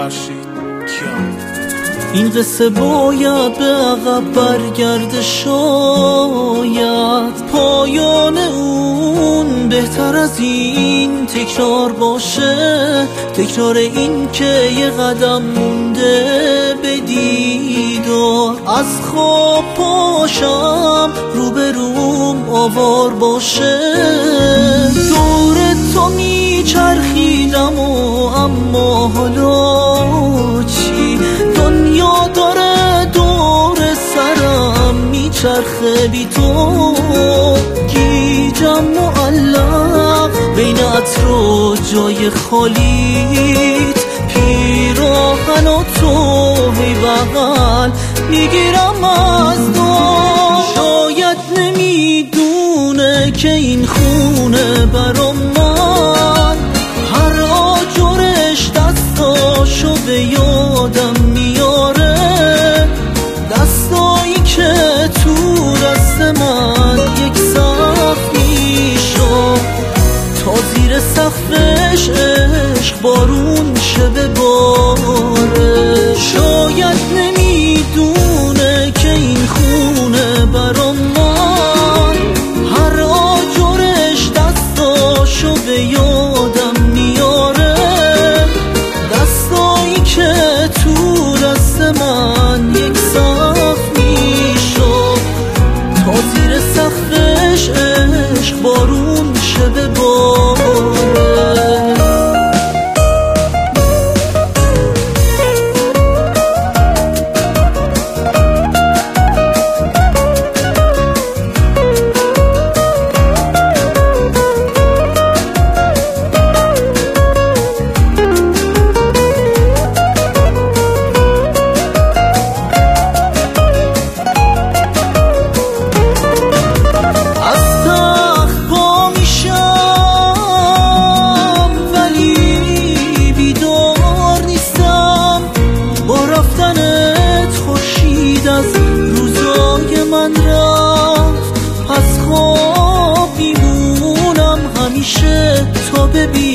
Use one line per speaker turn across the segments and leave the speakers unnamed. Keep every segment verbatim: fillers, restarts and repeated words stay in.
فرشید کیان.
این قصه باید به عقب برگرده، شاید پایان اون بهتر از این تکرار باشه، تکرار این که یه قدم مونده به دیدار، از خواب پاشم روبروم آوار باشه. دور تو میچرخیدم و اما حالا چی؟ دنیا داره دور سرم میچرخه بی تو، گیجم معلق بین عطر و جای خالیت، پیراهن و تو هی بغل میگیرم از دو. شاید نمیدونه که این خونه برا من هر آجرش دستاشو به یادم میاره، دستایی که تو دست من یک سقف میشد تا زیر سقفش عشق بارون شه بباره. شاید نمیدونه که این خونه برا من هر آجرش دستاشو به یادم میاره، دستایی که تو دست من یک سقف میشد تا زیر سقفش عشق بارون شه بباره. از روزای من رفت، از خواب میمونم همیشه تا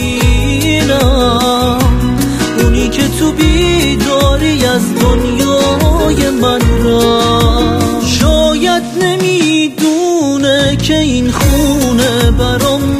ببینم اونی که تو بیداری از دنیای من رفت. شاید نمیدونه که این خونه برام